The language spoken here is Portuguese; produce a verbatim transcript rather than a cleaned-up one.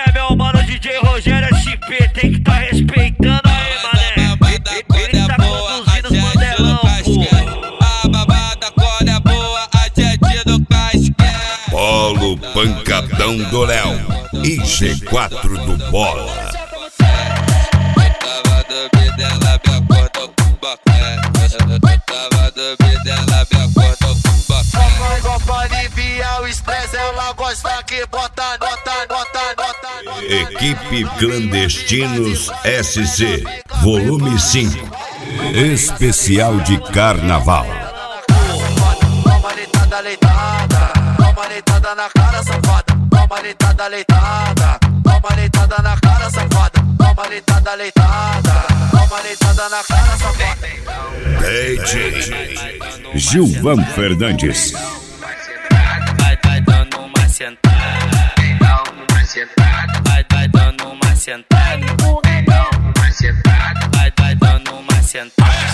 É meu mano D J Rogério S P, tem que tá respeitando aí, mané. Ele tá conduzindo os mandelão, pô. A babada quando é boa, a gente do casquete. Polo Pancadão do Léo e G quatro do Bola. Tava do beat dela, me acordou com boquete. Tava do beat dela, me acordou com boquete. Copa alivia o estresse, ela gosta que bota, bota, bota, bota. Equipe Clandestinos S C, volume cinco, especial de carnaval. Toma leitada, leitada. Toma leitada na cara, safada. Toma leitada, leitada. Toma leitada na cara, safada. Toma leitada, leitada. Toma leitada na cara, safada. D J Gilvan Fernandes. Vai, vai dando uma sentada. Vai, vai dando uma sentada. Vai, vai dando uma sentada.